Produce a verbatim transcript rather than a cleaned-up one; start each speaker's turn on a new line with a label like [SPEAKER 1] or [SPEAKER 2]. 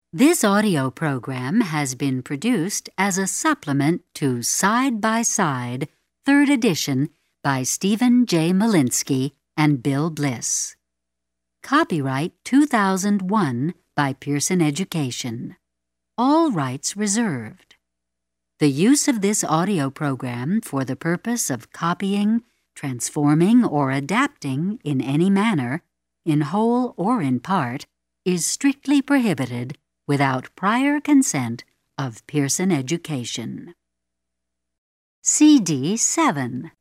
[SPEAKER 1] This audio program has been produced as a supplement to Side by Side, third edition by Stephen J. Malinsky and Bill Bliss. Copyright two thousand one by Pearson Education. All rights reserved. The use of this audio program for the purpose of copying, transforming, or adapting in any manner, in whole or in part, is strictly prohibited without prior consent of Pearson Education. C D seven.